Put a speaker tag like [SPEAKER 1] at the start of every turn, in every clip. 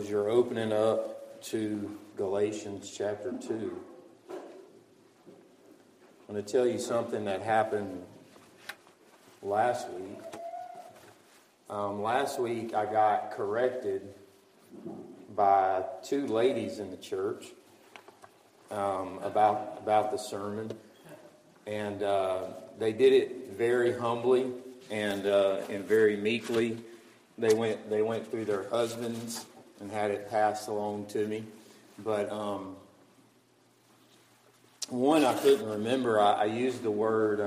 [SPEAKER 1] as you're opening up to Galatians chapter 2, I'm going to tell you something that happened last week. Last week I got corrected by two ladies in the church about the sermon, and they did it very humbly and very meekly. They went through their husbands and had it passed along to me. But one I couldn't remember. I used the word,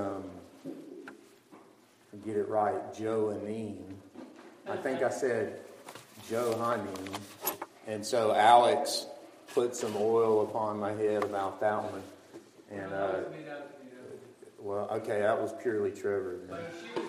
[SPEAKER 1] get it right, Joanine. I think I said Johanine. And so Alex put some oil upon my head about that one. And well, okay, that was purely Trevor. Then.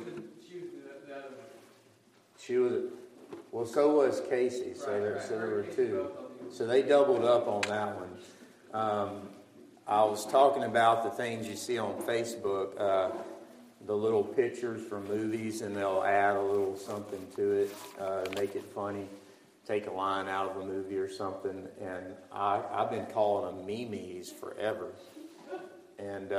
[SPEAKER 1] She was, well, so was Casey. So there were two. So they doubled up on that one. I was talking about the things you see on Facebook, the little pictures from movies, and they'll add a little something to it, make it funny, take a line out of a movie or something. And I've been calling them memes forever. And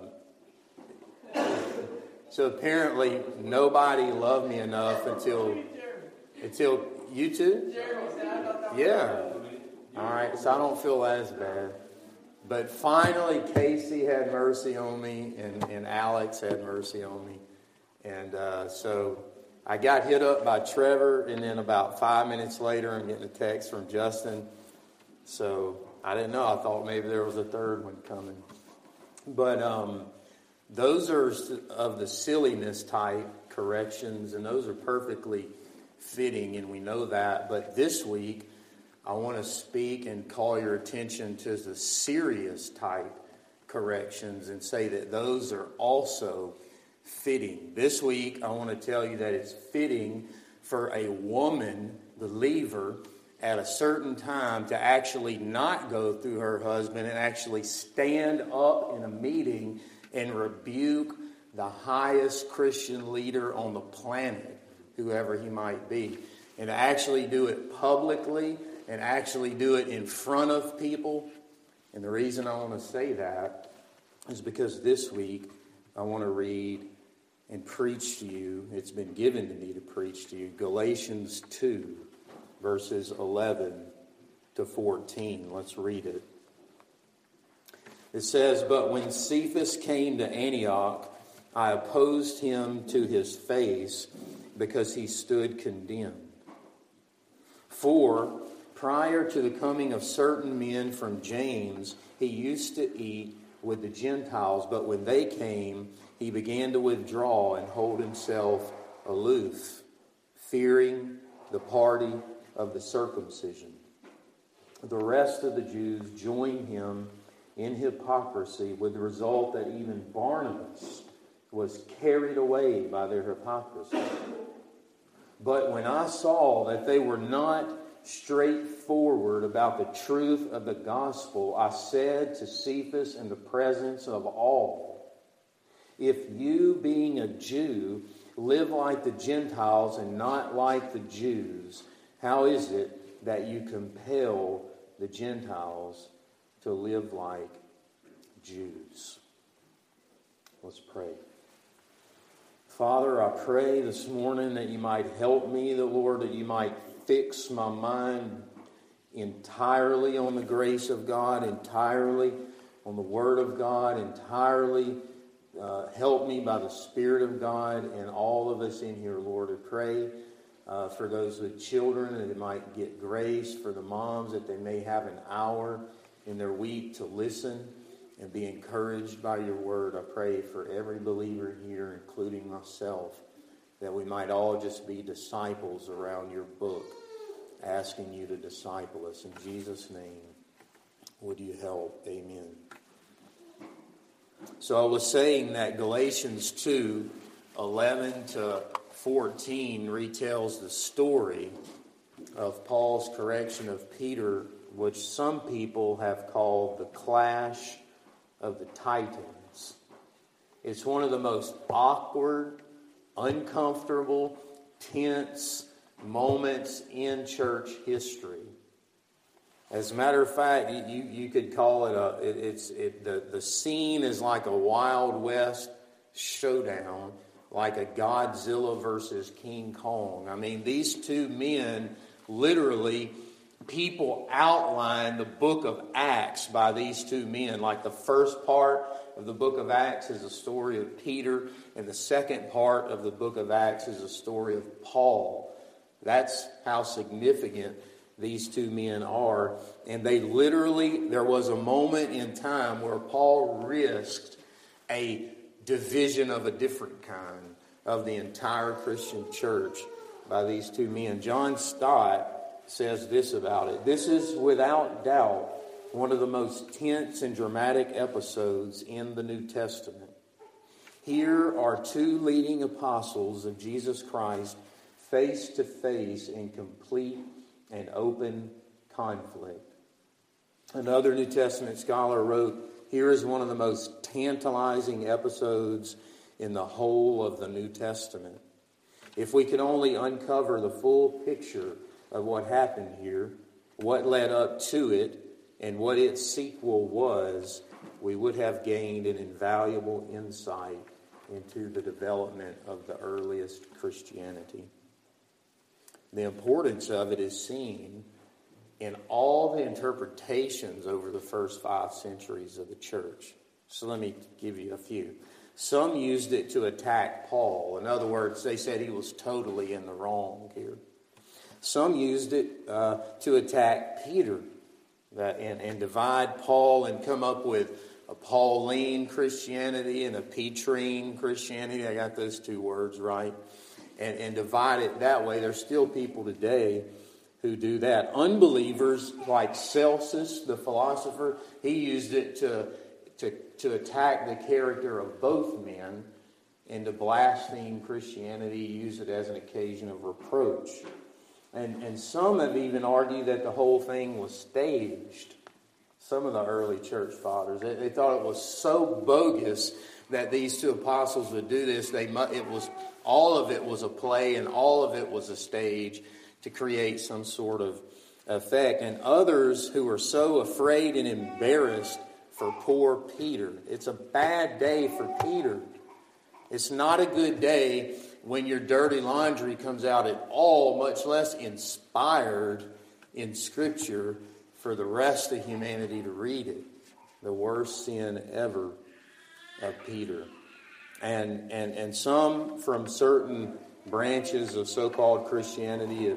[SPEAKER 1] so apparently nobody loved me enough until you two? Yeah. All right, so I don't feel as bad. But finally, Casey had mercy on me, and Alex had mercy on me. And so I got hit up by Trevor, and then about 5 minutes later, I'm getting a text from Justin. So I didn't know. I thought maybe there was a third one coming. But those are of the silliness type corrections, and those are perfectly fitting, and we know that. But this week, I want to speak and call your attention to the serious type corrections and say that those are also fitting. This week, I want to tell you that it's fitting for a woman believer at a certain time to actually not go through her husband and actually stand up in a meeting and rebuke the highest Christian leader on the planet, whoever he might be, and to actually do it publicly and actually do it in front of people. And the reason I want to say that is because this week I want to read and preach to you. It's been given to me to preach to you Galatians 2, verses 11 to 14. Let's read it. It says, "But when Cephas came to Antioch, I opposed him to his face because he stood condemned. For prior to the coming of certain men from James, he used to eat with the Gentiles, but when they came, he began to withdraw and hold himself aloof, fearing the party of the circumcision. The rest of the Jews joined him in hypocrisy, with the result that even Barnabas was carried away by their hypocrisy. But when I saw that they were not straightforward about the truth of the gospel, I said to Cephas in the presence of all, 'If you, being a Jew, live like the Gentiles and not like the Jews, how is it that you compel the Gentiles to live like Jews?'" Let's pray. Father, I pray this morning that you might help me, the Lord, that you might fix my mind entirely on the grace of God, entirely on the Word of God, entirely help me by the Spirit of God, and all of us in here, Lord. I pray for those with children that they might get grace, for the moms that they may have an hour in their week to listen and be encouraged by your word. I pray for every believer here, including myself, that we might all just be disciples around your book, asking you to disciple us. In Jesus' name, would you help? Amen. So I was saying that Galatians 2, 11 to 14 retells the story of Paul's correction of Peter, which some people have called the clash of the Titans. It's one of the most awkward, uncomfortable, tense moments in church history. As a matter of fact, you could call it the scene is like a Wild West showdown, like a Godzilla versus King Kong. I mean, these two men, literally, people outline the book of Acts by these two men. Like the first part of the book of Acts is a story of Peter, and the second part of the book of Acts is a story of Paul. That's how significant these two men are. And they literally, there was a moment in time where Paul risked a division of a different kind of the entire Christian church by these two men. John Stott says this about it: "This is without doubt one of the most tense and dramatic episodes in the New Testament. Here are two leading apostles of Jesus Christ face to face in complete and open conflict." Another New Testament scholar wrote, "Here is one of the most tantalizing episodes in the whole of the New Testament. If we could only uncover the full picture of what happened here, what led up to it, and what its sequel was, we would have gained an invaluable insight into the development of the earliest Christianity." The importance of it is seen in all the interpretations over the first 5 centuries of the church. So let me give you a few. Some used it to attack Paul. In other words, they said he was totally in the wrong here. Some used it to attack Peter and divide Paul and come up with a Pauline Christianity and a Petrine Christianity. I got those two words right. And divide it that way. There's still people today who do that. Unbelievers like Celsus, the philosopher, he used it to attack the character of both men and to blaspheme Christianity, use it as an occasion of reproach. And some have even argued that the whole thing was staged. Some of the early church fathers, they thought it was so bogus that these two apostles would do this. All of it was a play, and all of it was a stage to create some sort of effect. And others who were so afraid and embarrassed for poor Peter. It's a bad day for Peter. It's not a good day when your dirty laundry comes out at all, much less inspired in Scripture for the rest of humanity to read it. The worst sin ever of Peter. And some from certain branches of so-called Christianity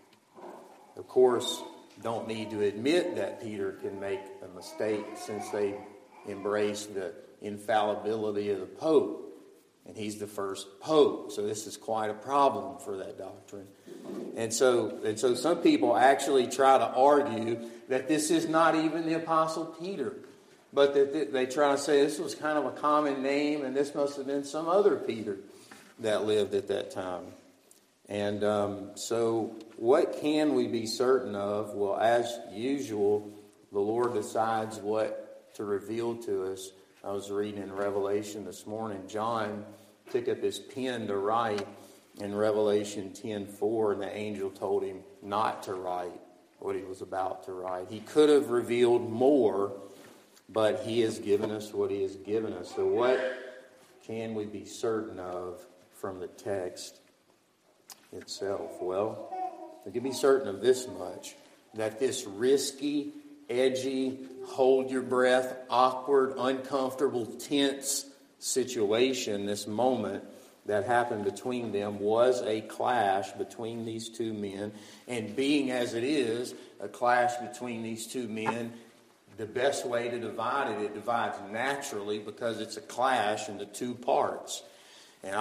[SPEAKER 1] of course, don't need to admit that Peter can make a mistake since they embrace the infallibility of the Pope. And he's the first Pope. So this is quite a problem for that doctrine. And so some people actually try to argue that this is not even the Apostle Peter. But that they try to say this was kind of a common name, and this must have been some other Peter that lived at that time. And so what can we be certain of? Well, as usual, the Lord decides what to reveal to us. I was reading in Revelation this morning. John took up his pen to write in Revelation 10:4, and the angel told him not to write what he was about to write. He could have revealed more, but he has given us what he has given us. So what can we be certain of from the text itself? Well, we can be certain of this much, that this risky, edgy, hold your breath, awkward, uncomfortable, tense situation, this moment that happened between them, was a clash between these two men. And being as it is a clash between these two men, the best way to divide it divides naturally because it's a clash into two parts. And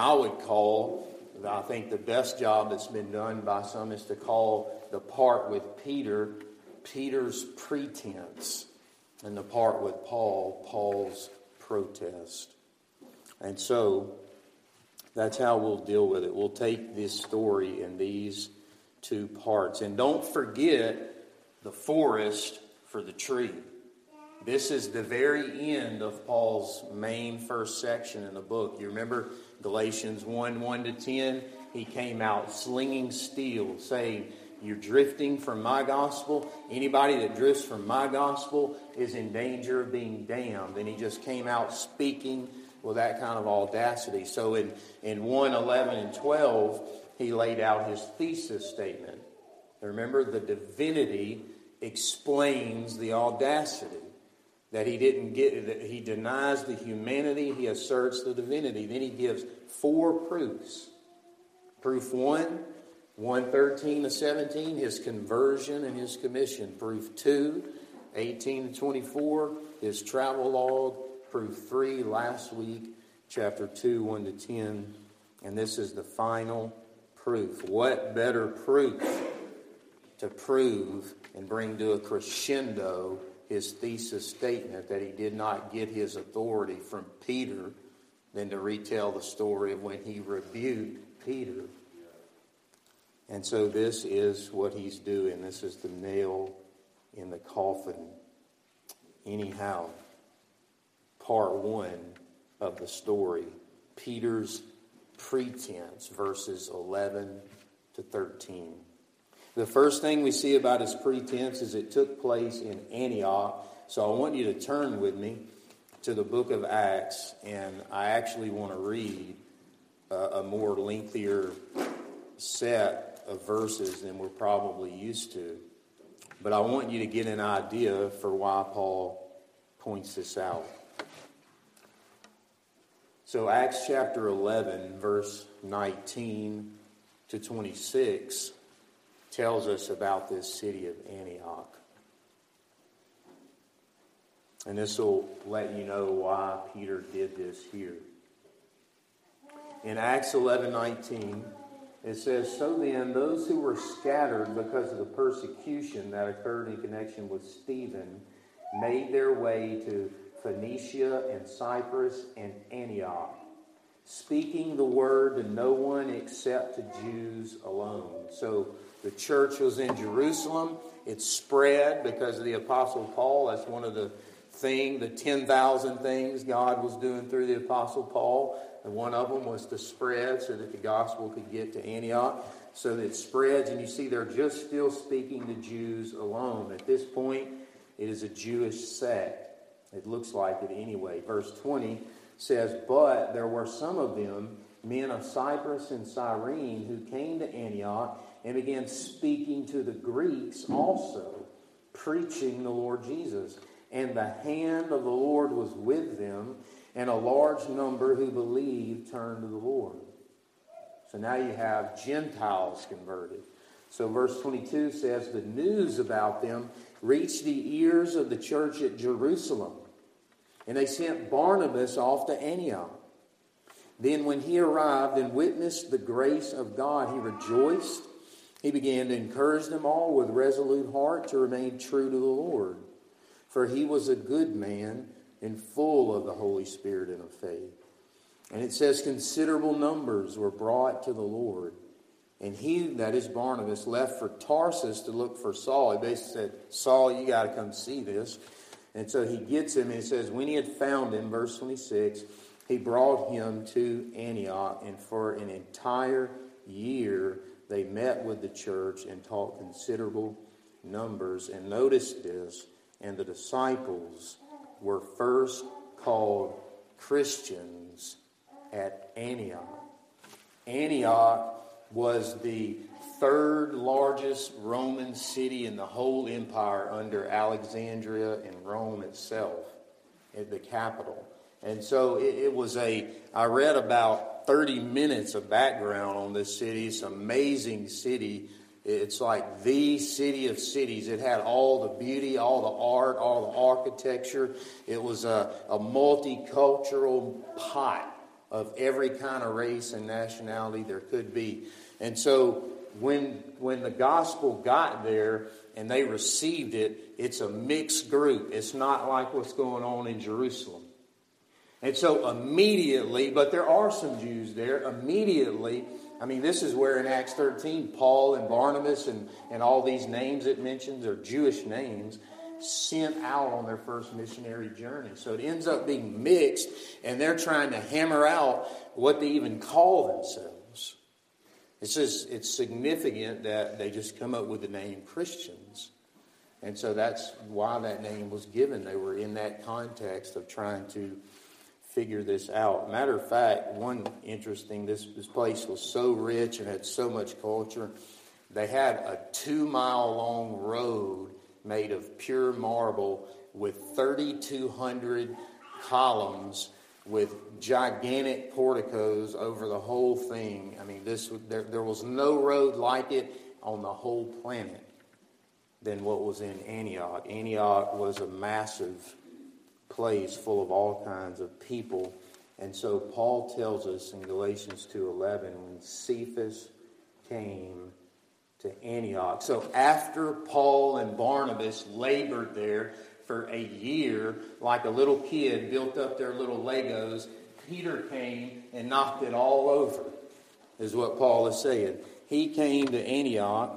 [SPEAKER 1] I think the best job that's been done by some is to call the part with Peter, Peter's pretense, and the part with Paul, Paul's protest. And so that's how we'll deal with it. We'll take this story in these two parts. And don't forget the forest for the tree. This is the very end of Paul's main first section in the book. You remember Galatians 1:1-10? He came out slinging steel, saying, You're drifting from my gospel. Anybody that drifts from my gospel is in danger of being damned. And he just came out speaking with that kind of audacity. So in 1:11 and 12, he laid out his thesis statement. Remember, the divinity explains the audacity. That he didn't get, that he denies the humanity, he asserts the divinity. Then he gives 4 proofs. Proof 1, 1:13 to 17, his conversion and his commission. Proof 2, 18 to 24, his travel log. Proof 3, last week, chapter 2, 1 to 10. And this is the final proof. What better proof to prove and bring to a crescendo his thesis statement that he did not get his authority from Peter than to retell the story of when he rebuked Peter. And so this is what he's doing. This is the nail in the coffin. Anyhow, part 1 of the story, Peter's pretense, verses 11 to 13. The first thing we see about his pretense is it took place in Antioch. So I want you to turn with me to the book of Acts, and I actually want to read a more lengthier set of verses than we're probably used to. But I want you to get an idea for why Paul points this out. So Acts chapter 11, verse 19 to 26 tells us about this city of Antioch. And this will let you know why Peter did this here. In Acts 11:19, it says, "So then, those who were scattered because of the persecution that occurred in connection with Stephen made their way to Phoenicia and Cyprus and Antioch, speaking the word to no one except to Jews alone." So the church was in Jerusalem. It spread because of the Apostle Paul. That's one of the 10,000 things God was doing through the Apostle Paul. And one of them was to spread so that the gospel could get to Antioch. So that it spreads, and you see they're just still speaking to Jews alone. At this point, it is a Jewish sect. It looks like it anyway. Verse 20 says, "But there were some of them, men of Cyprus and Cyrene, who came to Antioch and began speaking to the Greeks also, preaching the Lord Jesus. And the hand of the Lord was with them, and a large number who believed turned to the Lord." So now you have Gentiles converted. So verse 22 says, "The news about them reached the ears of the church at Jerusalem, and they sent Barnabas off to Antioch. Then when he arrived and witnessed the grace of God, he rejoiced. He began to encourage them all with resolute heart to remain true to the Lord. For he was a good man and full of the Holy Spirit and of faith." And it says considerable numbers were brought to the Lord. And he, that is Barnabas, left for Tarsus to look for Saul. He basically said, "Saul, you got to come see this." And so he gets him, and it says, when he had found him, verse 26, he brought him to Antioch, and for an entire year they met with the church and taught considerable numbers. And notice this, and the disciples were first called Christians at Antioch. Antioch was the third largest Roman city in the whole empire under Alexandria and Rome itself, at the capital. And so it was I read about 30 minutes of background on this city. It's an amazing city. It's like the city of cities. It had all the beauty, all the art, all the architecture. It was a multicultural pot of every kind of race and nationality there could be. And so when the gospel got there and they received it, it's a mixed group. It's not like what's going on in Jerusalem. And so immediately, but there are some Jews there, immediately, I mean, this is where in Acts 13, Paul and Barnabas and all these names it mentions are Jewish names, sent out on their first missionary journey. So it ends up being mixed, and they're trying to hammer out what they even call themselves. It's significant that they just come up with the name Christians. And so that's why that name was given. They were in that context of trying to figure this out. Matter of fact, one interesting, this place was so rich and had so much culture. They had a 2-mile-long road made of pure marble with 3,200 columns with gigantic porticos over the whole thing. I mean, there was no road like it on the whole planet than what was in Antioch. Antioch was a massive place full of all kinds of people. And so Paul tells us in Galatians 2:11, when Cephas came to Antioch. So after Paul and Barnabas labored there for a year, like a little kid built up their little Legos, Peter came and knocked it all over, is what Paul is saying. He came to Antioch,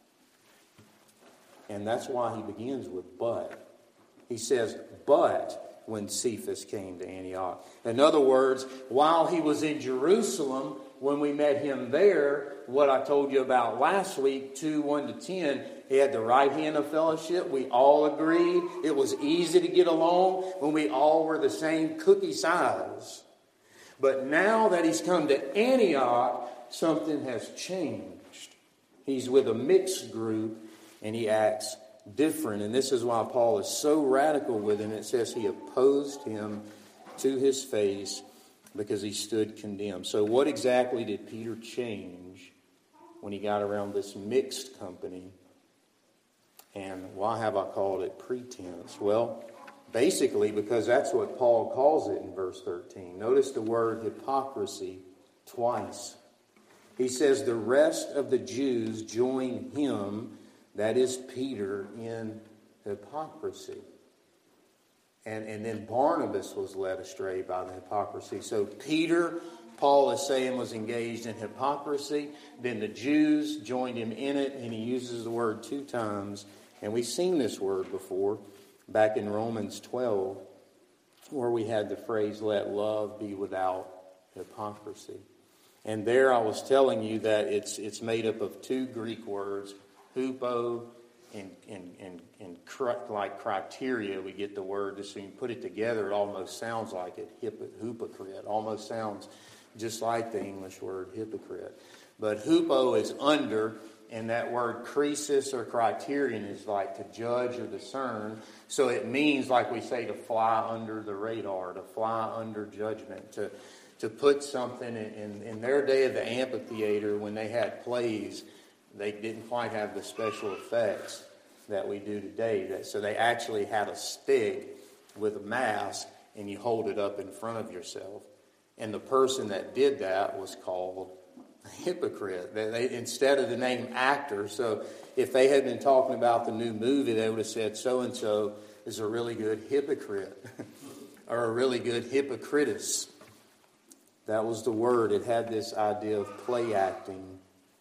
[SPEAKER 1] and that's why he begins with but. He says, but when Cephas came to Antioch. In other words, while he was in Jerusalem, when we met him there, what I told you about last week, 2:1-10, he had the right hand of fellowship. We all agreed. It was easy to get along when we all were the same cookie size. But now that he's come to Antioch, something has changed. He's with a mixed group, and he acts different. And this is why Paul is so radical with him. It says he opposed him to his face because he stood condemned. So what exactly did Peter change when he got around this mixed company? And why have I called it pretense? Well, basically because that's what Paul calls it in verse 13. Notice the word hypocrisy twice. He says the rest of the Jews join him, that is Peter, in hypocrisy. And then Barnabas was led astray by the hypocrisy. So Peter, Paul is saying, was engaged in hypocrisy. Then the Jews joined him in it, and he uses the word 2 times. And we've seen this word before, back in Romans 12, where we had the phrase, let love be without hypocrisy. And there I was telling you that it's made up of 2 Greek words, hupo and like criteria. We get the word, so you can put it together, it almost sounds like it, hypocrite. Almost sounds just like the English word hypocrite. But hupo is under, and that word krisis or criterion is like to judge or discern. So it means, like we say, to fly under the radar, to fly under judgment, to put something in their day of the amphitheater when they had plays. They didn't quite have the special effects that we do today. So they actually had a stick with a mask, and you hold it up in front of yourself. And the person that did that was called a hypocrite. They instead of the name actor, so if they had been talking about the new movie, they would have said so-and-so is a really good hypocrite or a really good hypocritus. That was the word. It had this idea of play acting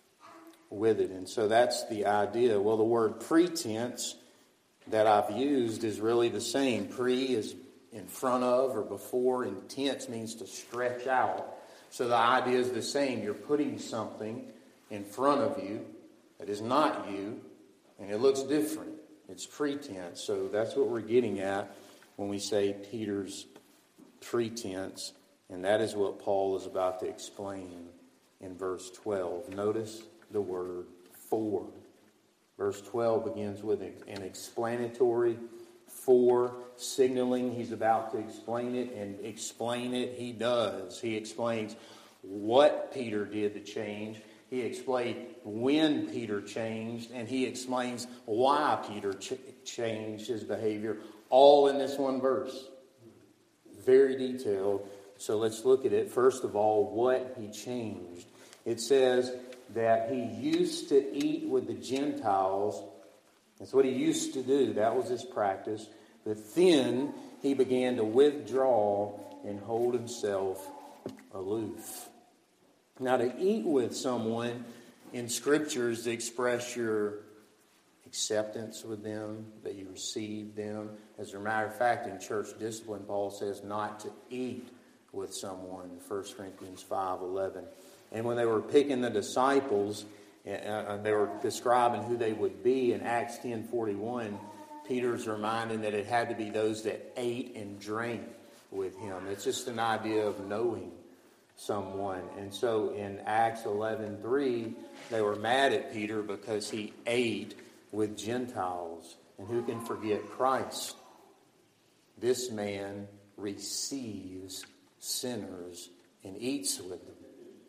[SPEAKER 1] with it. And so that's the idea. Well, the word pretense that I've used is really the same. Pre is in front of or before, and tense means to stretch out. So the idea is the same. You're putting something in front of you that is not you, and it looks different. It's pretense. So that's what we're getting at when we say Peter's pretense, and that is what Paul is about to explain in verse 12. Notice the word for. Verse 12 begins with an explanatory for, signaling he's about to explain it, and explain it he does. He explains what Peter did to change. He explained when Peter changed, and he explains why Peter changed his behavior, all in this one verse. Very detailed. So let's look at it. First of all, what he changed. It says that he used to eat with the Gentiles. That's what he used to do. That was his practice. But then he began to withdraw and hold himself aloof. Now, to eat with someone in Scripture is to express your acceptance with them, that you receive them. As a matter of fact, in church discipline, Paul says not to eat with someone, 1 Corinthians 5:11. And when they were picking the disciples, they were describing who they would be in Acts 10:41, Peter's reminding that it had to be those that ate and drank with him. It's just an idea of knowing someone. And so in Acts 11:3, they were mad at Peter because he ate with Gentiles. And who can forget Christ? This man receives sinners and eats with them.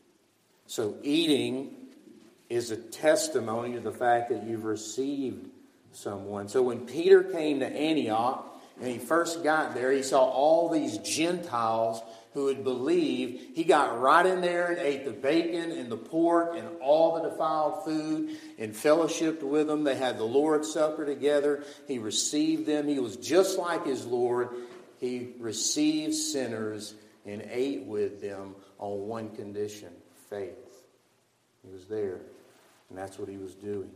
[SPEAKER 1] So eating is a testimony to the fact that you've received someone. So when Peter came to Antioch and he first got there, he saw all these Gentiles who had believed. He got right in there and ate the bacon and the pork and all the defiled food and fellowshiped with them. They had the Lord's Supper together. He received them. He was just like his Lord. He received sinners and ate with them on one condition: faith. He was there, and that's what he was doing.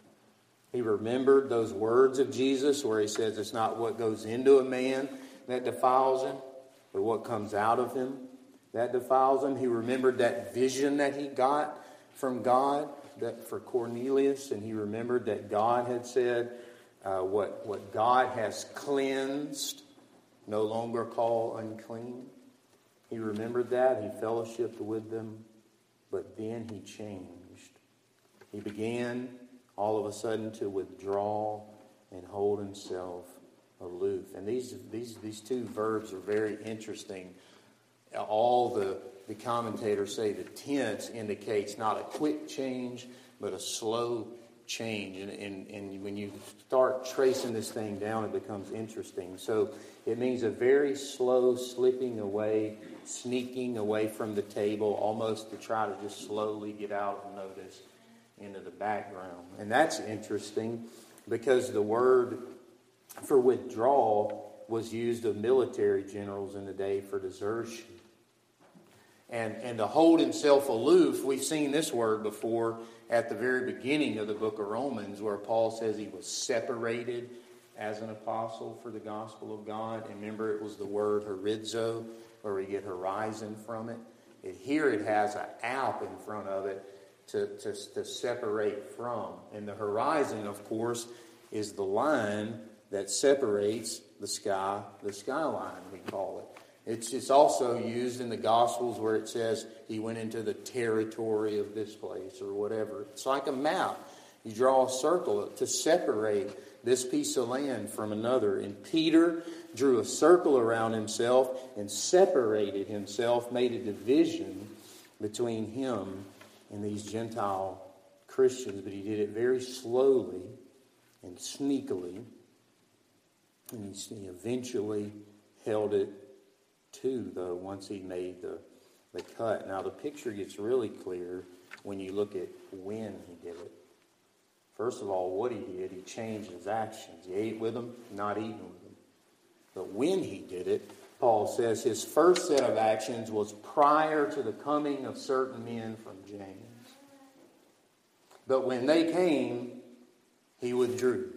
[SPEAKER 1] He remembered those words of Jesus where he says it's not what goes into a man that defiles him, but what comes out of him that defiles him. He remembered that vision that he got from God that for Cornelius, and he remembered that God had said, what God has cleansed, no longer call unclean. He remembered that. He fellowshiped with them, but then he changed. He began all of a sudden to withdraw and hold himself aloof. And these two verbs are very interesting. All the commentators say the tense indicates not a quick change, but a slow change. And when you start tracing this thing down, it becomes interesting. So it means a very slow slipping away, sneaking away from the table, almost to try to just slowly get out of notice into the background. And that's interesting because the word for withdrawal was used of military generals in the day for desertion. And to hold himself aloof, we've seen this word before at the very beginning of the book of Romans, where Paul says he was separated as an apostle for the gospel of God. And remember, it was the word horizo, where we get horizon from it. Here it has an alp in front of it to separate from. And the horizon, of course, is the line that separates the skyline, we call it. It's also used in the Gospels where it says he went into the territory of this place or whatever. It's like a map. You draw a circle to separate this piece of land from another. And Peter drew a circle around himself and separated himself, made a division between him and these Gentile Christians. But he did it very slowly and sneakily. And he eventually held it too, though, once he made the cut. Now, the picture gets really clear when you look at when he did it. First of all, what he did, he changed his actions. He ate with them, not eating with them. But when he did it, Paul says his first set of actions was prior to the coming of certain men from James. But when they came, he withdrew.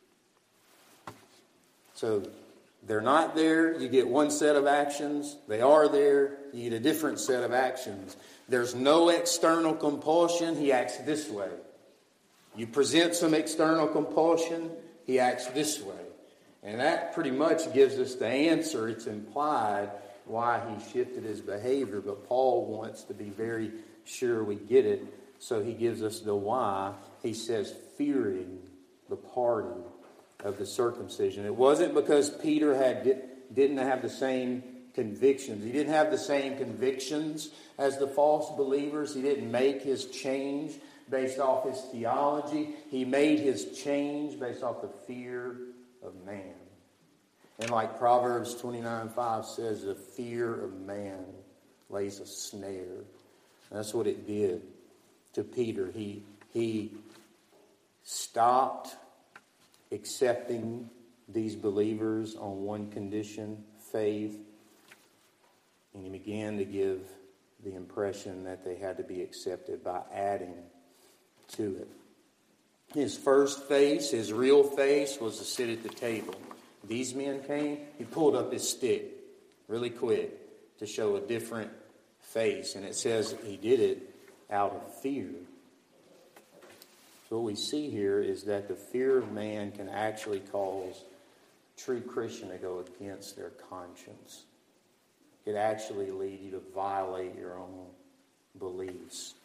[SPEAKER 1] So they're not there, you get one set of actions. They are there, you get a different set of actions. There's no external compulsion, he acts this way. You present some external compulsion, he acts this way. And that pretty much gives us the answer. It's implied why he shifted his behavior. But Paul wants to be very sure we get it. So he gives us the why. He says, fearing the party of the circumcision. It wasn't because Peter didn't have the same convictions. He didn't have the same convictions as the false believers. He didn't make his change based off his theology. He made his change based off the fear of man. And like Proverbs 29:5 says, the fear of man lays a snare. And that's what it did to Peter. He stopped accepting these believers on one condition, faith, and he began to give the impression that they had to be accepted by adding to it. His first face, his real face, was to sit at the table. These men came, he pulled up his stick really quick to show a different face. And it says he did it out of fear. So what we see here is that the fear of man can actually cause a true Christian to go against their conscience. It could actually lead you to violate your own beliefs.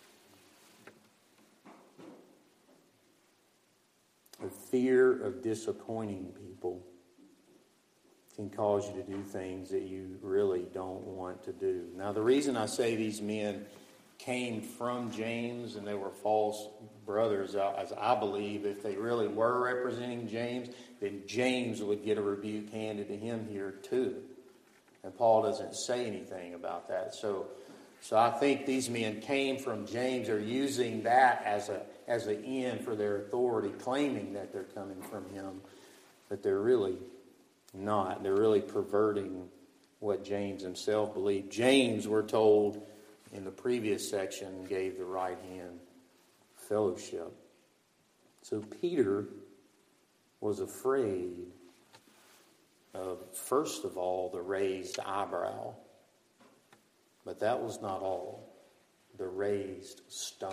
[SPEAKER 1] The fear of disappointing people can cause you to do things that you really don't want to do. Now, the reason I say these men came from James and they were false brothers, as I believe, if they really were representing James, then James would get a rebuke handed to him here too. And Paul doesn't say anything about that. So I think these men came from James. They're using that as an end for their authority, claiming that they're coming from him, but they're really not. They're really perverting what James himself believed. James, we're told in the previous section, gave the right hand fellowship. So Peter was afraid of, first of all, the raised eyebrow. But that was not all. The raised stone.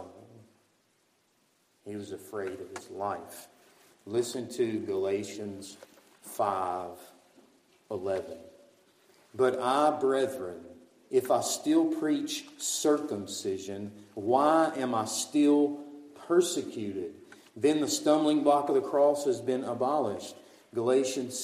[SPEAKER 1] He was afraid of his life. Listen to Galatians 5:11. But I, brethren, if I still preach circumcision, why am I still persecuted? Then the stumbling block of the cross has been abolished. Galatians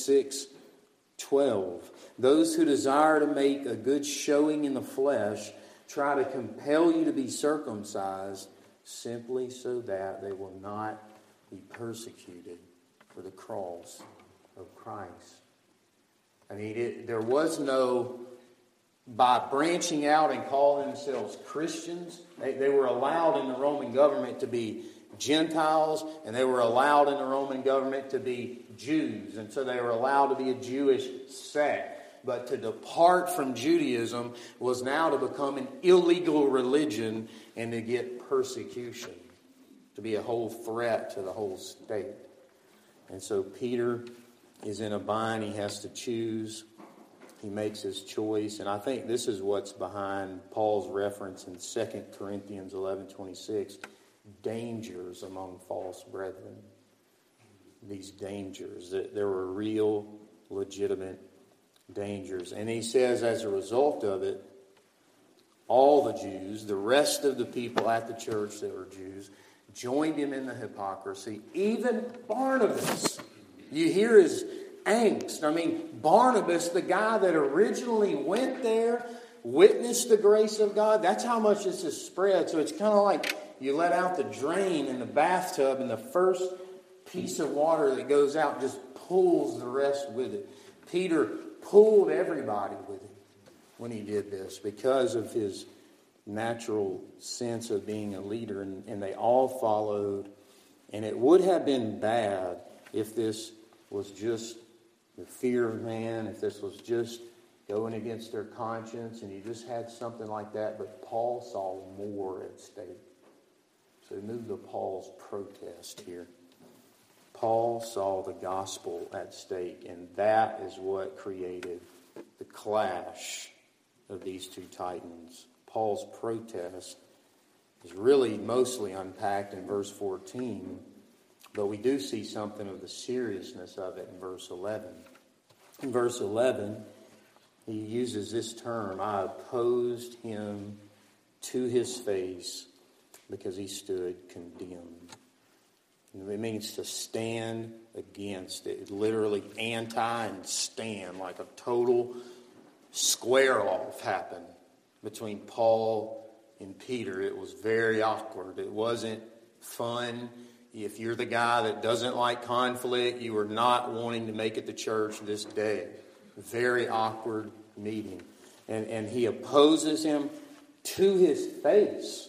[SPEAKER 1] 6:12. Those who desire to make a good showing in the flesh try to compel you to be circumcised simply so that they will not be persecuted for the cross of Christ. I mean, there was no, by branching out and calling themselves Christians, they were allowed in the Roman government to be Gentiles, and they were allowed in the Roman government to be Jews. And so they were allowed to be a Jewish sect. But to depart from Judaism was now to become an illegal religion and to get persecution, to be a whole threat to the whole state. And so Peter is in a bind. He has to choose. He makes his choice. And I think this is what's behind Paul's reference in 2 Corinthians 11:26. Dangers among false brethren. These dangers. There were real, legitimate dangers. And he says as a result of it, all the Jews, the rest of the people at the church that were Jews, joined him in the hypocrisy. Even Barnabas. You hear his angst. I mean, Barnabas, the guy that originally went there, witnessed the grace of God. That's how much this has spread. So it's kind of like you let out the drain in the bathtub, and the first piece of water that goes out just pulls the rest with it. Peter pulled everybody with him when he did this because of his natural sense of being a leader, and they all followed. And it would have been bad if this was just the fear of man, if this was just going against their conscience and you just had something like that. But Paul saw more at stake. So we move to Paul's protest here. Paul saw the gospel at stake, and that is what created the clash of these two titans. Paul's protest is really mostly unpacked in verse 14, but we do see something of the seriousness of it in verse 11. In verse 11, he uses this term, I opposed him to his face because he stood condemned. It means to stand against. It literally anti and stand, like a total square off happened between Paul and Peter. It was very awkward. It wasn't fun. If you're the guy that doesn't like conflict, you are not wanting to make it to church this day. Very awkward meeting. And he opposes him to his face.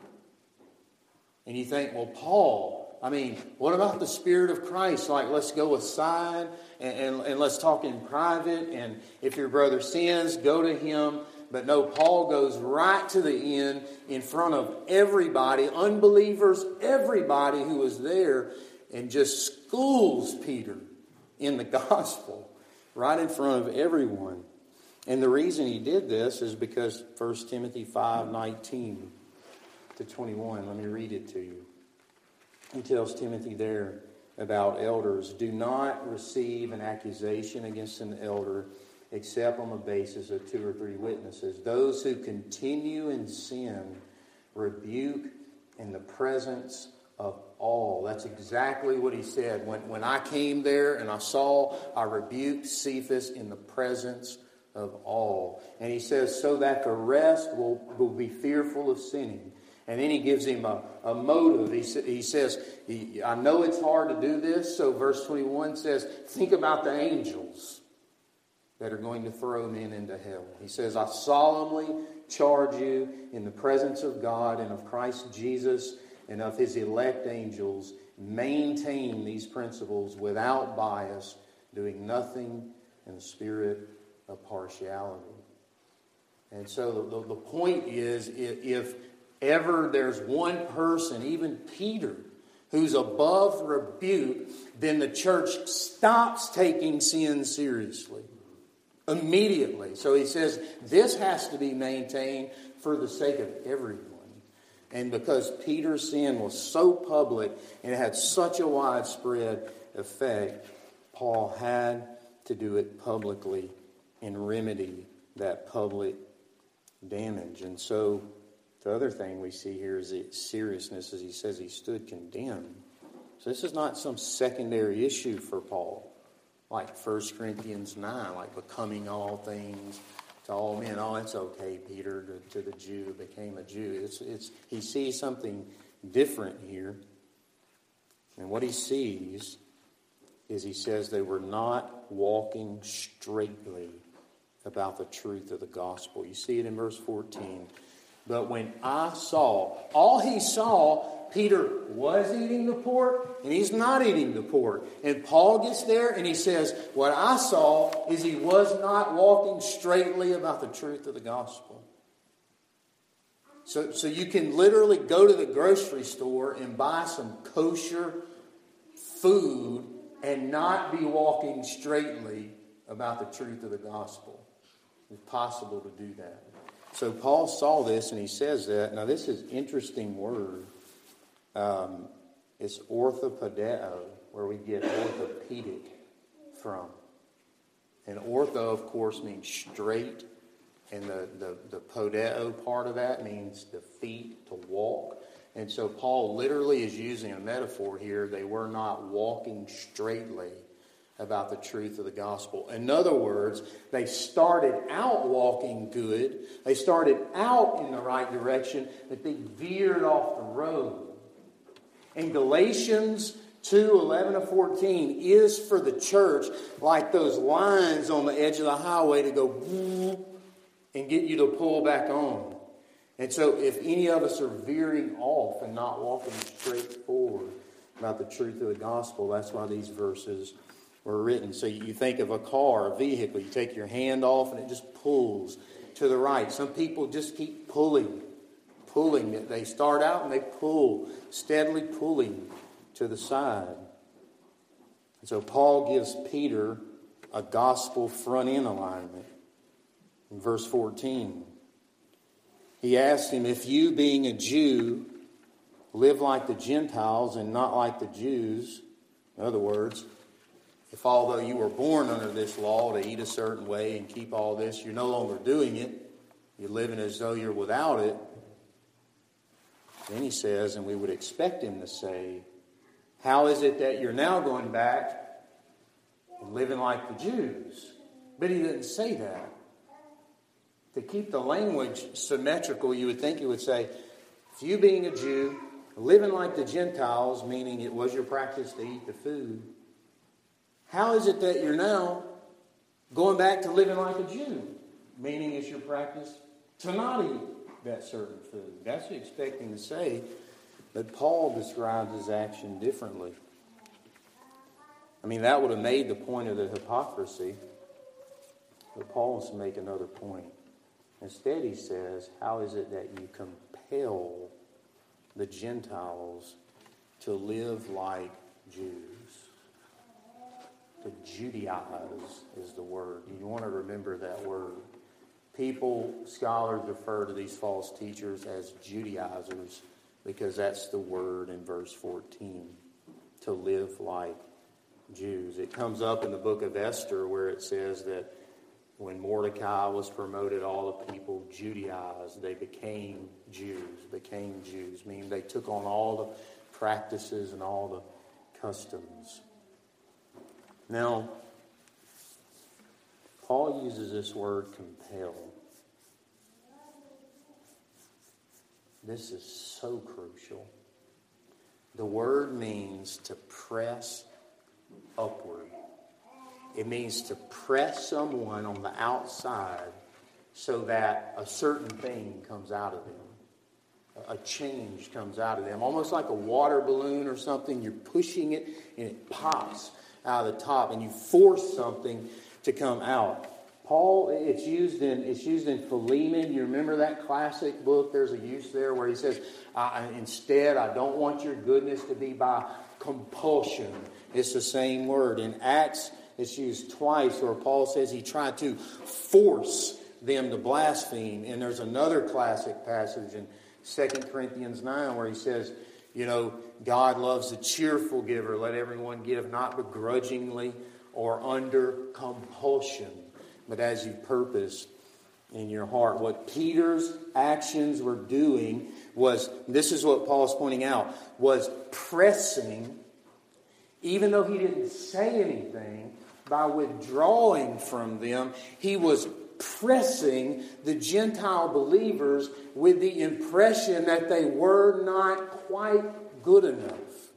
[SPEAKER 1] And you think, well, Paul, I mean, what about the Spirit of Christ? Like, let's go aside and let's talk in private. And if your brother sins, go to him. But no, Paul goes right to the end in front of everybody, unbelievers, everybody who was there, and just schools Peter in the gospel right in front of everyone. And the reason he did this is because 1 Timothy 5:19. to 21. Let me read it to you. He tells Timothy there about elders. Do not receive an accusation against an elder except on the basis of 2 or 3 witnesses. Those who continue in sin rebuke in the presence of all. That's exactly what he said. When I came there and I rebuked Cephas in the presence of all. And he says, so that the rest will be fearful of sinning. And then he gives him a motive. He says, I know it's hard to do this. So verse 21 says, think about the angels that are going to throw men into hell. He says, I solemnly charge you in the presence of God and of Christ Jesus and of his elect angels, maintain these principles without bias, doing nothing in the spirit of partiality. And so the point is, if ever there's one person, even Peter, who's above rebuke, then the church stops taking sin seriously. Immediately. So he says this has to be maintained for the sake of everyone. And because Peter's sin was so public and it had such a widespread effect, Paul had to do it publicly and remedy that public damage. And so the other thing we see here is the seriousness, as he says he stood condemned. So this is not some secondary issue for Paul. Like 1 Corinthians 9, like becoming all things to all men. Oh, it's okay, Peter, to the Jew who became a Jew. He sees something different here. And what he sees is he says they were not walking straightly about the truth of the gospel. You see it in verse 14. But when I saw, all he saw, Peter was eating the pork and he's not eating the pork. And Paul gets there and he says, what I saw is he was not walking straightly about the truth of the gospel. So you can literally go to the grocery store and buy some kosher food and not be walking straightly about the truth of the gospel. It's possible to do that. So Paul saw this and he says that. Now this is interesting word. It's orthopodeo, where we get orthopedic from. And ortho, of course, means straight. And the podeo part of that means the feet, to walk. And so Paul literally is using a metaphor here. They were not walking straightly about the truth of the gospel. In other words, they started out walking good. They started out in the right direction, but they veered off the road. And Galatians 2:11-14 is for the church like those lines on the edge of the highway to go and get you to pull back on. And so if any of us are veering off and not walking straight forward about the truth of the gospel, that's why these verses were written. So you think of a car, a vehicle, you take your hand off and it just pulls to the right. Some people just keep pulling. They start out and they pull, steadily pulling to the side. And so Paul gives Peter a gospel front-end alignment. In verse 14, he asked him, if you, being a Jew, live like the Gentiles and not like the Jews, in other words, if although you were born under this law to eat a certain way and keep all this, you're no longer doing it, you're living as though you're without it, then he says, and we would expect him to say, how is it that you're now going back and living like the Jews? But he didn't say that. To keep the language symmetrical, you would think he would say, if you being a Jew, living like the Gentiles, meaning it was your practice to eat the food, how is it that you're now going back to living like a Jew, meaning it's your practice to not eat that certain food? That's what you're expecting to say. But Paul describes his action differently. I mean, that would have made the point of the hypocrisy. But Paul wants to make another point. Instead, he says, how is it that you compel the Gentiles to live like Jews? To Judaize is the word. You want to remember that word. Scholars refer to these false teachers as Judaizers because that's the word in verse 14, to live like Jews. It comes up in the book of Esther where it says that when Mordecai was promoted, all the people Judaized. They became Jews, meaning they took on all the practices and all the customs. Now, Paul uses this word compel. This is so crucial. The word means to press upward. It means to press someone on the outside so that a certain thing comes out of them. A change comes out of them. Almost like a water balloon or something. You're pushing it and it pops out of the top and you force something to come out. Paul, it's used in Philemon. You remember that classic book? There's a use there where he says, instead, I don't want your goodness to be by compulsion. It's the same word. In Acts, it's used twice where Paul says he tried to force them to blaspheme. And there's another classic passage in 2 Corinthians 9 where he says, God loves a cheerful giver. Let everyone give, not begrudgingly or under compulsion, but as you purpose in your heart. What Peter's actions were doing was, this is what Paul's pointing out, was pressing, even though he didn't say anything, by withdrawing from them, he was pressing the Gentile believers with the impression that they were not quite good enough.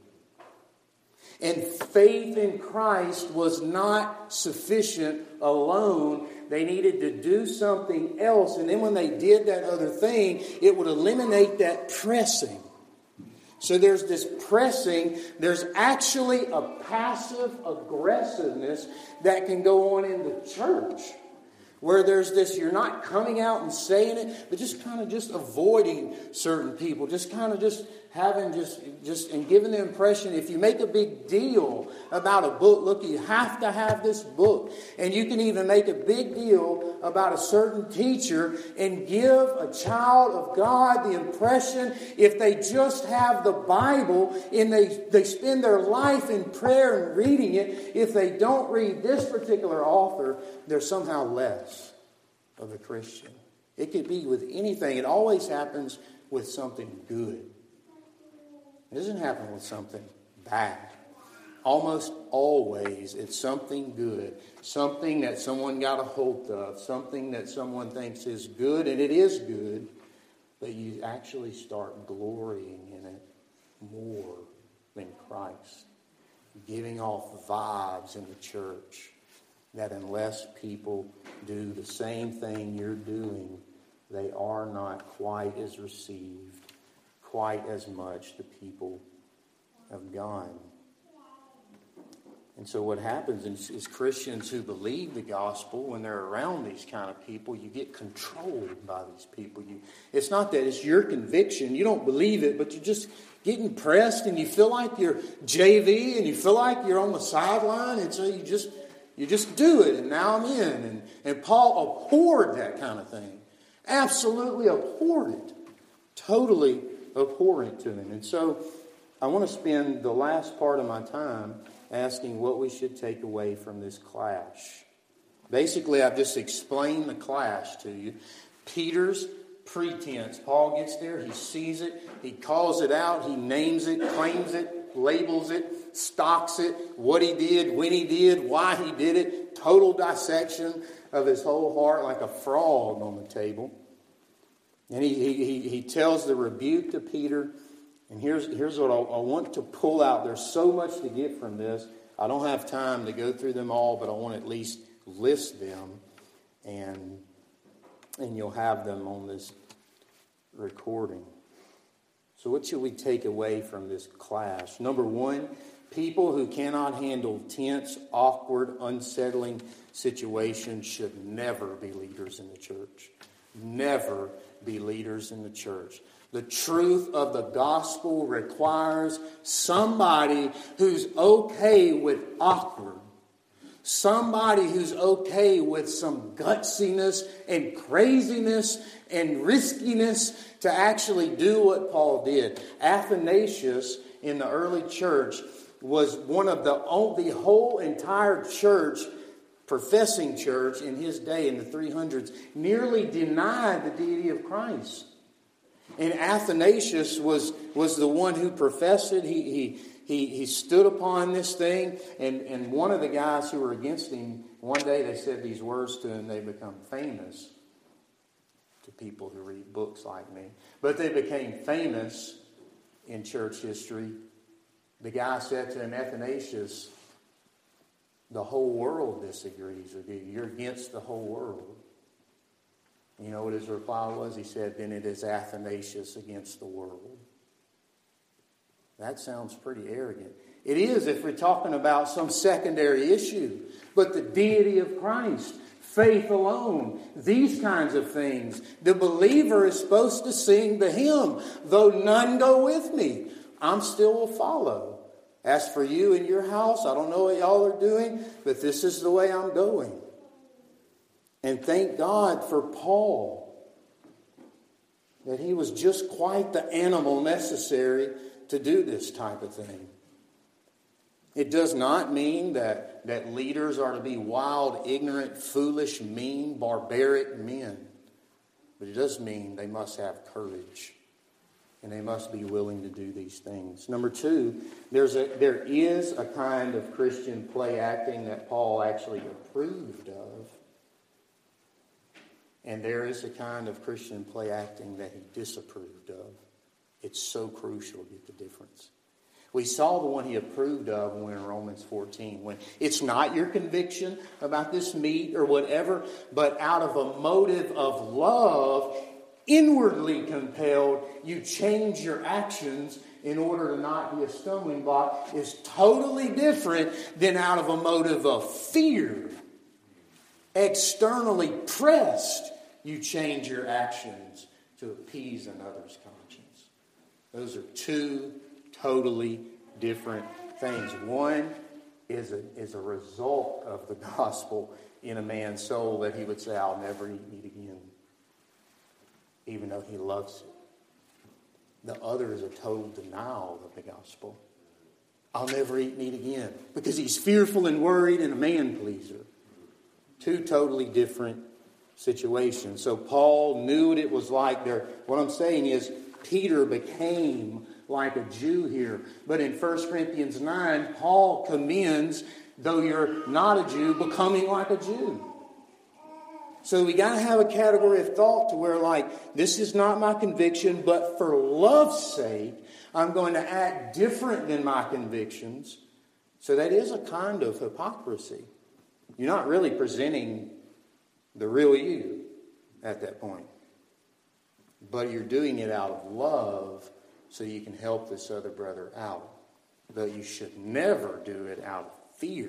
[SPEAKER 1] And faith in Christ was not sufficient alone. They needed to do something else. And then when they did that other thing, it would eliminate that pressing. So there's this pressing. There's actually a passive aggressiveness that can go on in the church. Where there's this, you're not coming out and saying it, but just kind of just avoiding certain people. Just kind of just having just and giving the impression, if you make a big deal about a book, look, you have to have this book. And you can even make a big deal about a certain teacher and give a child of God the impression, if they just have the Bible and they spend their life in prayer and reading it, if they don't read this particular author, they're somehow less of a Christian. It could be with anything. It always happens with something good. It doesn't happen with something bad. Almost always it's something good. Something that someone got a hold of. Something that someone thinks is good, and it is good. But you actually start glorying in it more than Christ. Giving off vibes in the church that unless people do the same thing you're doing, they are not quite as received, quite as much the people of God. And so what happens is Christians who believe the gospel, when they're around these kind of people, you get controlled by these people. It's not that it's your conviction. You don't believe it, but you're just getting pressed and you feel like you're JV and you feel like you're on the sideline. And so you just do it, and now I'm in. And Paul abhorred that kind of thing. Absolutely abhorred it. Totally abhorrent to him. And so I want to spend the last part of my time asking what we should take away from this clash. Basically, I've just explained the clash to you. Peter's pretense. Paul gets there, he sees it, he calls it out, he names it, claims it, labels it, stocks it, what he did, when he did, why he did it. Total dissection of his whole heart like a frog on the table. And he tells the rebuke to Peter. And here's what I want to pull out. There's so much to get from this. I don't have time to go through them all, but I want to at least list them. And you'll have them on this recording. So what should we take away from this clash? Number one, people who cannot handle tense, awkward, unsettling situations should never be leaders in the church. Never be leaders in the church. The truth of the gospel requires somebody who's okay with awkward. Somebody who's okay with some gutsiness and craziness and riskiness to actually do what Paul did. Athanasius in the early church was one of the whole entire church, professing church in his day in the 300s, nearly denied the deity of Christ. And Athanasius was the one who professed it. He stood upon this thing, and one of the guys who were against him, one day they said these words to him. They become famous to people who read books like me. But they became famous in church history. The guy said to him, Athanasius, the whole world disagrees with you. You're against the whole world. You know what his reply was? He said, then it is Athanasius against the world. That sounds pretty arrogant. It is if we're talking about some secondary issue. But the deity of Christ, faith alone, these kinds of things. The believer is supposed to sing the hymn, though none go with me, I'm still will follow. As for you and your house, I don't know what y'all are doing, but this is the way I'm going. And thank God for Paul, that he was just quite the animal necessary to do this type of thing. It does not mean that leaders are to be wild, ignorant, foolish, mean, barbaric men. But it does mean they must have courage. And they must be willing to do these things. Number two, there is a kind of Christian play acting that Paul actually approved of. And there is a kind of Christian play acting that he disapproved of. It's so crucial to get the difference. We saw the one he approved of when we were in Romans 14. When it's not your conviction about this meat or whatever, but out of a motive of love, inwardly compelled, you change your actions in order to not be a stumbling block, is totally different than out of a motive of fear. Externally pressed, you change your actions to appease another's conscience. Those are two totally different things. One is a result of the gospel in a man's soul that he would say, I'll never eat meat again, even though he loves it. The other is a total denial of the gospel. I'll never eat meat again because he's fearful and worried and a man pleaser. Two totally different situations. So Paul knew what it was like there. What I'm saying is Peter became like a Jew here. But in 1 Corinthians 9, Paul commends, though you're not a Jew, becoming like a Jew. So we got to have a category of thought to where, like, this is not my conviction, but for love's sake, I'm going to act different than my convictions. So that is a kind of hypocrisy. You're not really presenting the real you at that point. But you're doing it out of love so you can help this other brother out. But you should never do it out of fear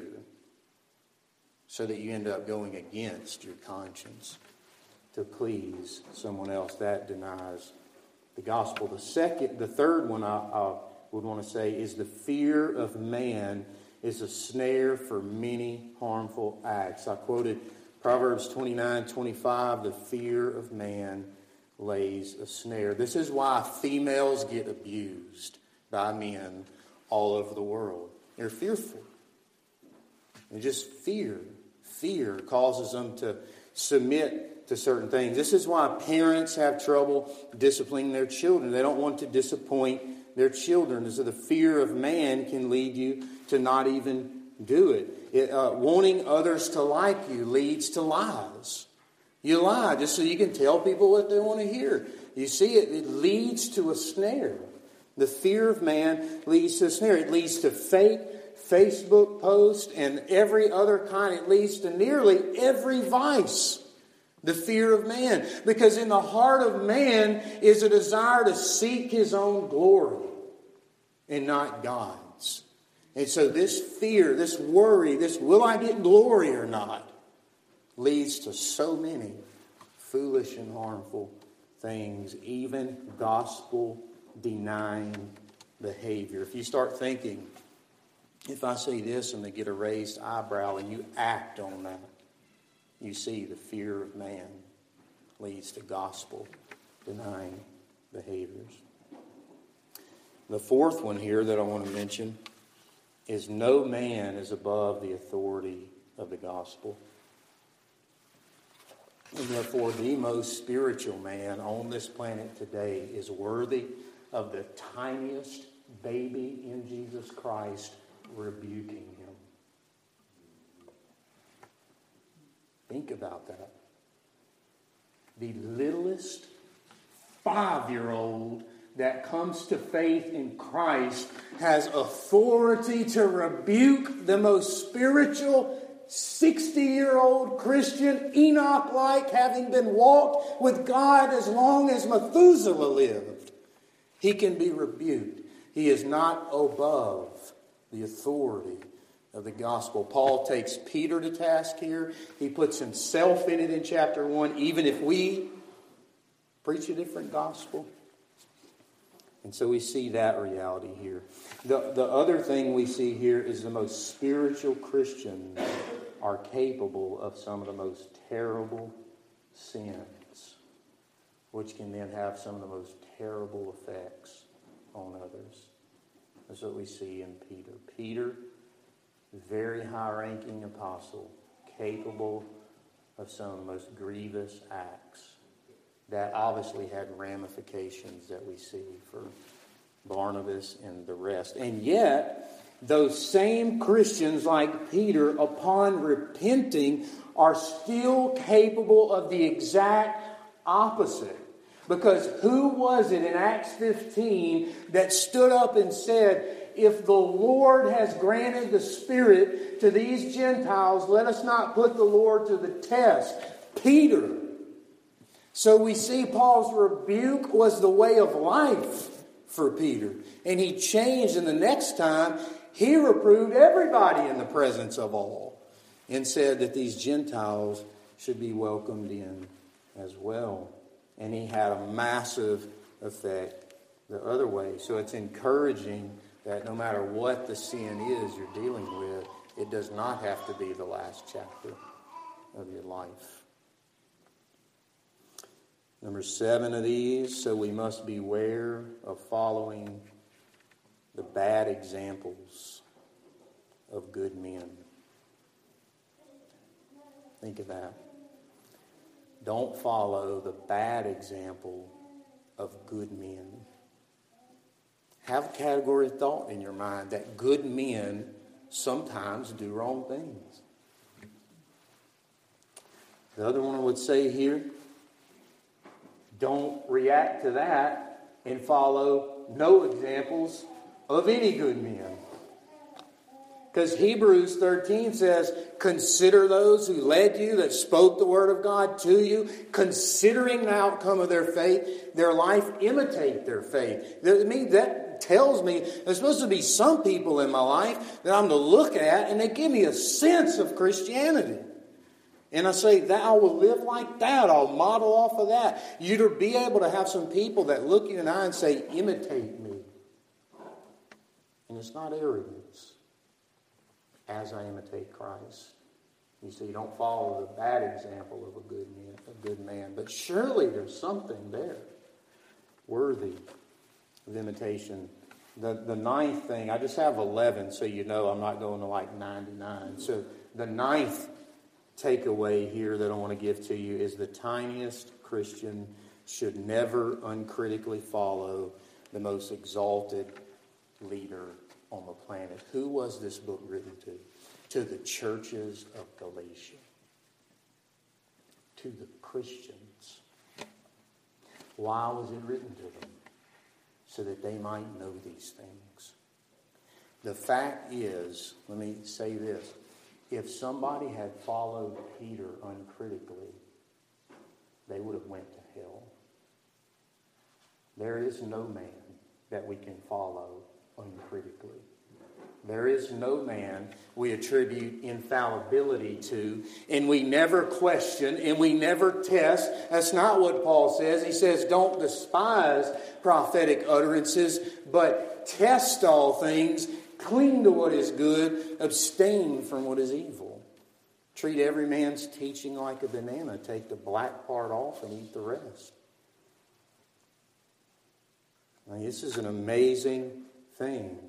[SPEAKER 1] so that you end up going against your conscience to please someone else. That denies the gospel. The third one I would want to say is the fear of man is a snare for many harmful acts. I quoted Proverbs 29:25, the fear of man lays a snare. This is why females get abused by men all over the world. They're fearful. They just fear. Fear causes them to submit to certain things. This is why parents have trouble disciplining their children. They don't want to disappoint their children. So the fear of man can lead you to not even do it. Wanting others to like you leads to lies. You lie just so you can tell people what they want to hear. You see, it leads to a snare. The fear of man leads to a snare. It leads to fake Facebook posts and every other kind. It leads to nearly every vice. The fear of man. Because in the heart of man is a desire to seek his own glory and not God's. And so this fear, this worry, this will I get glory or not, leads to so many foolish and harmful things, even gospel-denying behavior. If you start thinking If I say this and they get a raised eyebrow and you act on that, you see the fear of man leads to gospel-denying behaviors. The fourth one here that I want to mention is no man is above the authority of the gospel. And therefore, the most spiritual man on this planet today is worthy of the tiniest baby in Jesus Christ rebuking him. Think about that. The littlest 5-year-old that comes to faith in Christ has authority to rebuke the most spiritual 60-year-old Christian, Enoch-like, having been walked with God as long as Methuselah lived. He can be rebuked. He is not above the authority of the gospel. Paul takes Peter to task here. He puts himself in it in chapter 1, even if we preach a different gospel. And so we see that reality here. The other thing we see here is the most spiritual Christians are capable of some of the most terrible sins, which can then have some of the most terrible effects on others. That's what we see in Peter. Peter, very high-ranking apostle, capable of some of the most grievous acts that obviously had ramifications that we see for Barnabas and the rest. And yet, those same Christians like Peter, upon repenting, are still capable of the exact opposite. Because who was it in Acts 15 that stood up and said, if the Lord has granted the Spirit to these Gentiles, let us not put the Lord to the test? Peter. So we see Paul's rebuke was the way of life for Peter. And he changed, and the next time he reproved everybody in the presence of all and said that these Gentiles should be welcomed in as well. And he had a massive effect the other way. So it's encouraging that no matter what the sin is you're dealing with, it does not have to be the last chapter of your life. Number 7 of these, so we must beware of following the bad examples of good men. Think of that. Don't follow the bad example of good men. Have a category of thought in your mind that good men sometimes do wrong things. The other one I would say here, don't react to that and follow no examples of any good men. Because Hebrews 13 says, consider those who led you, that spoke the word of God to you, considering the outcome of their faith, their life imitate their faith. That tells me there's supposed to be some people in my life that I'm to look at and they give me a sense of Christianity. And I say, that I will live like that. I'll model off of that. You'd be able to have some people that look you in the eye and say, imitate me. And it's not arrogance. As I imitate Christ. You see, don't follow the bad example of a good man. But surely there's something there worthy of imitation. The 9th thing, I just have 11, so you know I'm not going to like 99. So the 9th takeaway here that I want to give to you is the tiniest Christian should never uncritically follow the most exalted leader on the planet. Who was this book written to? To the churches of Galatia. To the Christians. Why was it written to them? So that they might know these things. The fact is, let me say this. If somebody had followed Peter uncritically, they would have went to hell. There is no man that we can follow uncritically. There is no man we attribute infallibility to, and we never question, and we never test. That's not what Paul says. He says, don't despise prophetic utterances, but test all things, Cling to what is good. Abstain from what is evil. Treat every man's teaching like a banana. Take the black part off and eat the rest. Now, this is an amazing thing.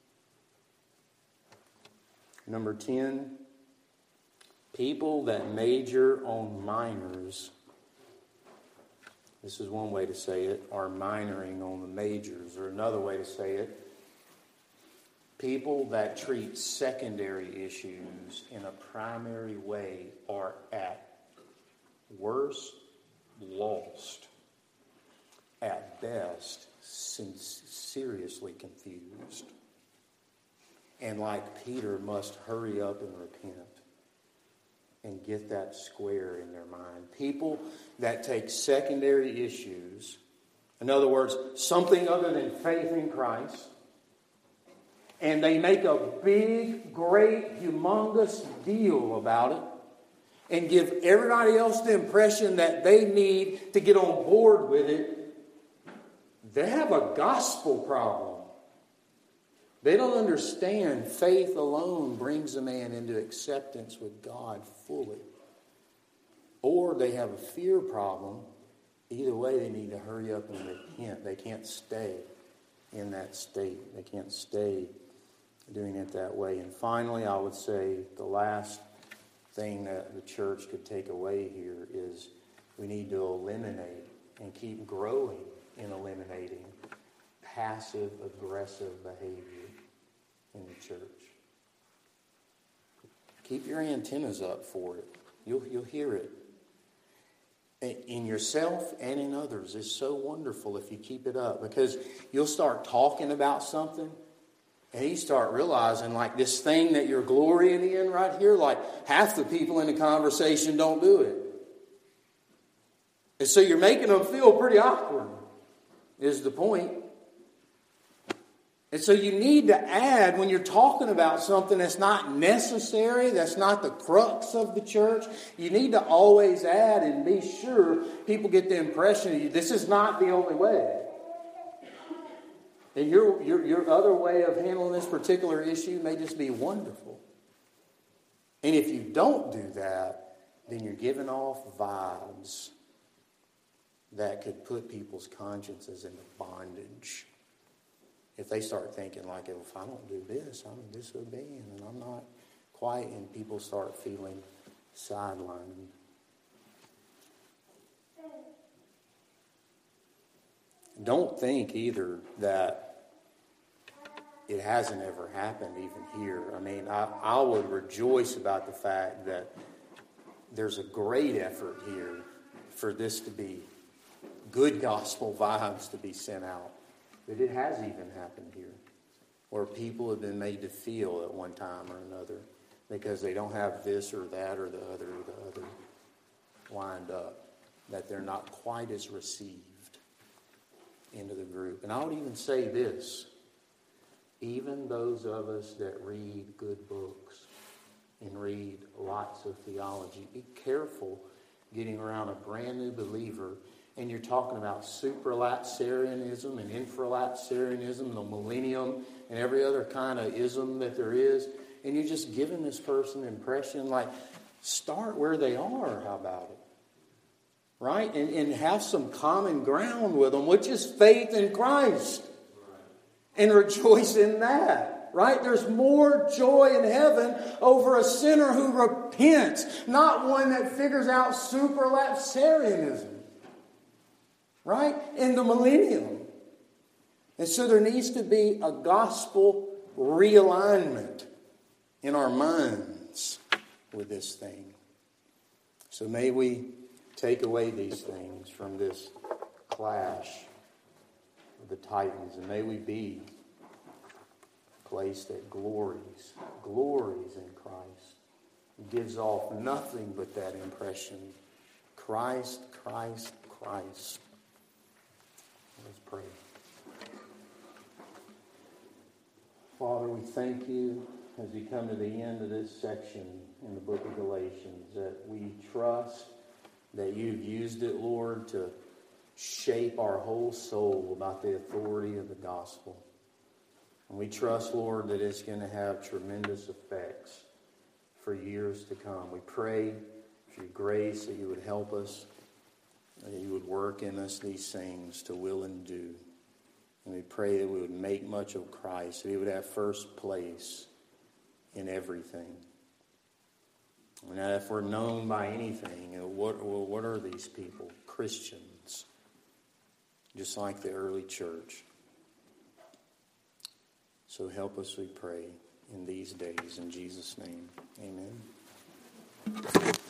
[SPEAKER 1] Number 10, people that major on minors, this is one way to say it, are minoring on the majors. Or another way to say it, people that treat secondary issues in a primary way are at worst lost, at best seriously confused, and like Peter must hurry up and repent and get that square in their mind. People that take secondary issues, in other words, something other than faith in Christ, and they make a big, great, humongous deal about it and give everybody else the impression that they need to get on board with it, they have a gospel problem. They don't understand faith alone brings a man into acceptance with God fully. Or they have a fear problem. Either way, they need to hurry up and repent. They can't stay in that state. They can't stay doing it that way. And finally, I would say the last thing that the church could take away here is we need to eliminate and keep growing in eliminating passive-aggressive behavior in the church. Keep your antennas up for it. You'll hear it. In yourself and in others. It's so wonderful if you keep it up, because you'll start talking about something and you start realizing like this thing that you're glorying in right here, like half the people in the conversation don't do it. And so you're making them feel pretty awkward, is the point. And so you need to add, when you're talking about something that's not necessary, that's not the crux of the church, you need to always add and be sure people get the impression this is not the only way. And your other way of handling this particular issue may just be wonderful. And if you don't do that, then you're giving off vibes that could put people's consciences into bondage. If they start thinking like, if I don't do this, I'm disobeying and I'm not quiet, and people start feeling sidelined. Don't think either that it hasn't ever happened even here. I mean, I would rejoice about the fact that there's a great effort here for this to be good gospel vibes to be sent out. But it has even happened here, where people have been made to feel at one time or another because they don't have this or that or the other lined up, that they're not quite as received into the group. And I would even say this, even those of us that read good books and read lots of theology, be careful getting around a brand new believer and you're talking about supralapsarianism and infralapsarianism, the millennium, and every other kind of ism that there is, and you're just giving this person an impression like, start where they are, how about it? Right? And have some common ground with them, which is faith in Christ. And rejoice in that. Right? There's more joy in heaven over a sinner who repents, not one that figures out supralapsarianism. Right? In the millennium. And so there needs to be a gospel realignment in our minds with this thing. So may we take away these things from this clash of the Titans, and may we be a place that glories in Christ. Gives off nothing but that impression. Christ, Christ, Christ. Let's pray. Father, we thank you as we come to the end of this section in the book of Galatians, that we trust that you've used it, Lord, to shape our whole soul about the authority of the gospel. And we trust, Lord, that it's going to have tremendous effects for years to come. We pray for your grace, that you would help us, that you would work in us these things to will and do. And we pray that we would make much of Christ, that he would have first place in everything. And that if we're known by anything, what are these people? Christians. Just like the early church. So help us, we pray, in these days. In Jesus' name, amen.